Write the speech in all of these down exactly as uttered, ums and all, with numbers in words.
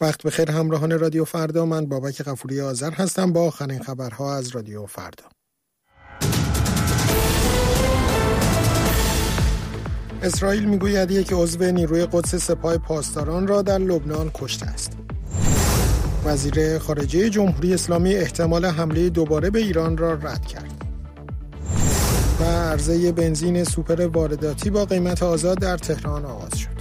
وقت بخیر همراهان رادیو فردا، من بابک غفوری آذر هستم با آخرین خبرها از رادیو فردا. اسرائیل میگوید یک عضو نیروی قدس سپاه پاسداران را در لبنان کشته است. وزیر خارجه جمهوری اسلامی احتمال حمله دوباره به ایران را رد کرد. و عرضه بنزین سوپر وارداتی با قیمت آزاد در تهران آغاز شد.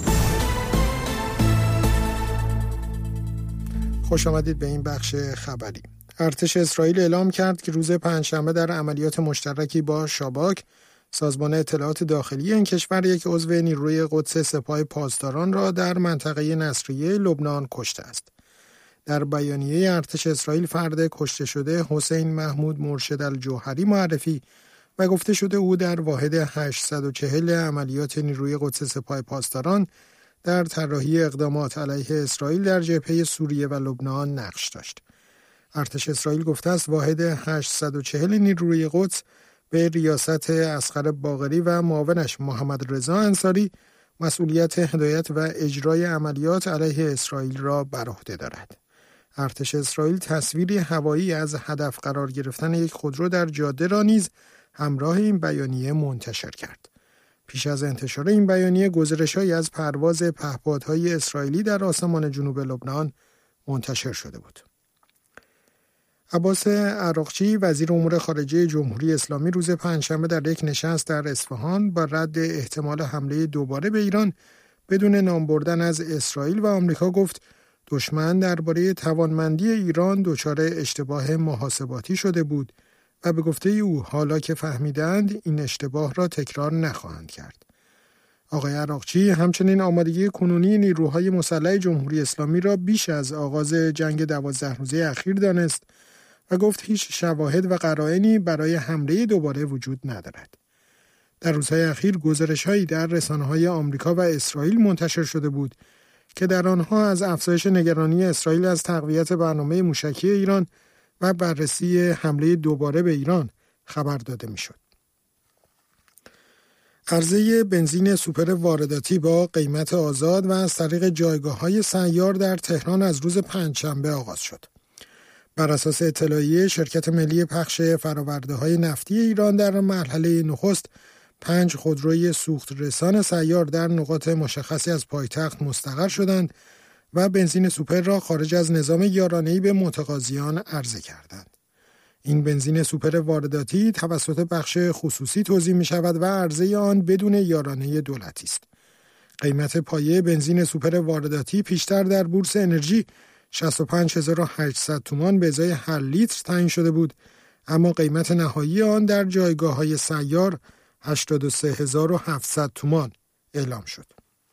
خوش آمدید به این بخش خبری. ارتش اسرائیل اعلام کرد که روز پنجشنبه در عملیات مشترکی با شاباک، سازمان اطلاعات داخلی این کشور، یک عضو نیروی قدس سپاه پاسداران را در منطقه نصریه لبنان کشته است. در بیانیه ارتش اسرائیل فرد کشته شده حسین محمود مرشد الجوهری معرفی و گفته شده او در واحد هشتصد و چهل عملیات نیروی قدس سپاه پاسداران در طراحی اقدامات علیه اسرائیل در جبهه سوریه و لبنان نقش داشت. ارتش اسرائیل گفته است واحد هشتصد و چهل نیروی قدس به ریاست اصغر باقری و معاونش محمد رضا انصاری مسئولیت هدایت و اجرای عملیات علیه اسرائیل را بر عهده دارد. ارتش اسرائیل تصویری هوایی از هدف قرار گرفتن یک خودرو در جاده را نیز همراه این بیانیه منتشر کرد. پیش از انتشار این بیانیه گزارش‌هایی از پرواز پهپادهای اسرائیلی در آسمان جنوب لبنان منتشر شده بود. عباس عراقچی وزیر امور خارجه جمهوری اسلامی روز پنجشنبه در یک نشست در اصفهان با رد احتمال حمله دوباره به ایران بدون نام بردن از اسرائیل و آمریکا گفت دشمن درباره توانمندی ایران دچار اشتباه محاسباتی شده بود و به گفته او حالا که فهمیدند این اشتباه را تکرار نخواهند کرد. آقای عراقچی همچنین آمادگی کنونی نیروهای مسلح جمهوری اسلامی را بیش از آغاز جنگ دوازده روزه اخیر دانست و گفت هیچ شواهد و قرائنی برای حمله دوباره وجود ندارد. در روزهای اخیر گزارش‌هایی در رسانه‌های آمریکا و اسرائیل منتشر شده بود که در آنها از افزایش نگرانی اسرائیل از تقویت برنامه موشکی ایران و بررسی حمله دوباره به ایران خبر داده می‌شد. عرضه بنزین سوپر وارداتی با قیمت آزاد و از طریق جایگاه‌های سیار در تهران از روز پنجشنبه آغاز شد. بر اساس اطلاعیه شرکت ملی پخش فرآورده‌های نفتی ایران در مرحله نخست پنج خودروی سوخت رسان سیار در نقاط مشخصی از پایتخت مستقر شدند و بنزین سوپر را خارج از نظام یارانه‌ای به متقاضیان عرضه کردند. این بنزین سوپر وارداتی توسط بخش خصوصی توزیع می شود و عرضه آن بدون یارانه دولتی است. قیمت پایه بنزین سوپر وارداتی پیشتر در بورس انرژی شصت و پنج هزار و هشتصد تومان به ازای هر لیتر تعیین شده بود، اما قیمت نهایی آن در جایگاه‌های سیار هشتاد و سه هزار و هفتصد تومان اعلام شد.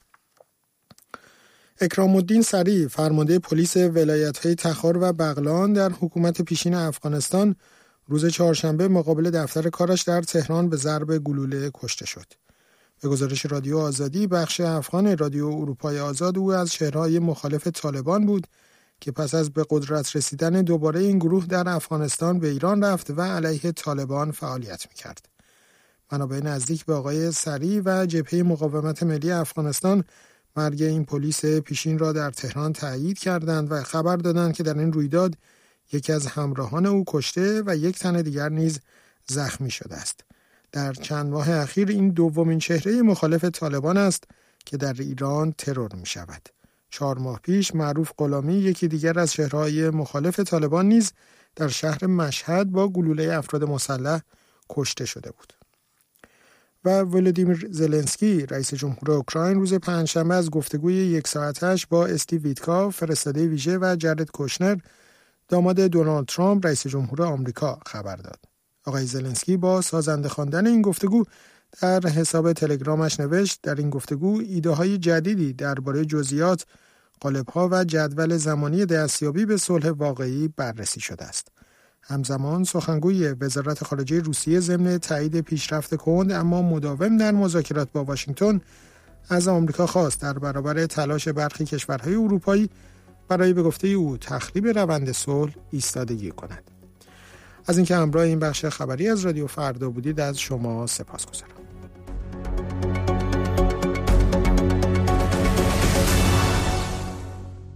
اکرام الدین سریع فرمانده پلیس ولایت‌های تخار و بغلان در حکومت پیشین افغانستان روز چهارشنبه مقابل دفتر کارش در تهران به ضرب گلوله کشته شد. به گزارش رادیو آزادی بخش افغان رادیو اروپای آزاد، او از چهره‌های مخالف طالبان بود که پس از به قدرت رسیدن دوباره این گروه در افغانستان به ایران رفت و علیه طالبان فعالیت می‌کرد. منابع نزدیک به آقای سریع و جبهه مقاومت ملی افغانستان مرگ این پلیس پیشین را در تهران تایید کردند و خبر دادند که در این رویداد یکی از همراهان او کشته و یک تن دیگر نیز زخمی شده است. در چند ماه اخیر این دومین چهره مخالف طالبان است که در ایران ترور می شود. چهار ماه پیش معروف غلامی، یکی دیگر از چهره‌های مخالف طالبان، نیز در شهر مشهد با گلوله افراد مسلح کشته شده بود. و ولودیمیر زلنسکی رئیس جمهور اوکراین روز پنجشنبه از گفتگوی یک ساعتش با استیو ویتکاف فرستاده ویژه و جرد کوشنر داماد دونالد ترامپ رئیس جمهور آمریکا خبر داد. آقای زلنسکی با سازنده خواندن این گفتگو در حساب تلگرامش نوشت در این گفتگو ایده‌های جدیدی درباره جزئیات، قالب‌ها و جدول زمانی دستیابی به صلح واقعی بررسی شده است. همزمان سخنگوی وزارت خارجه روسیه ضمن تایید پیشرفت کند اما مداوم در مذاکرات با واشنگتن از آمریکا خواست در برابر تلاش برخی کشورهای اروپایی برای به گفته او تخریب روند صلح ایستادگی کند. از اینکه همراه این بخش خبری از رادیو فردا بودید از شما سپاسگزارم.